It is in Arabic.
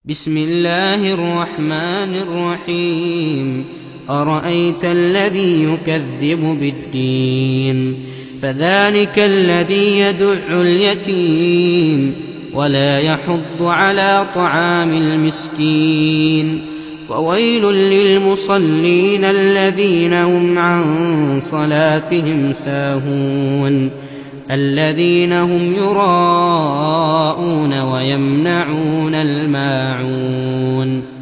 بسم الله الرحمن الرحيم أرأيت الذي يكذب بالدين فذلك الذي يدع اليتيم ولا يحض على طعام المسكين فويل للمصلين الذين هم عن صلاتهم ساهون الذين هم يراءون ويمنعون الماعون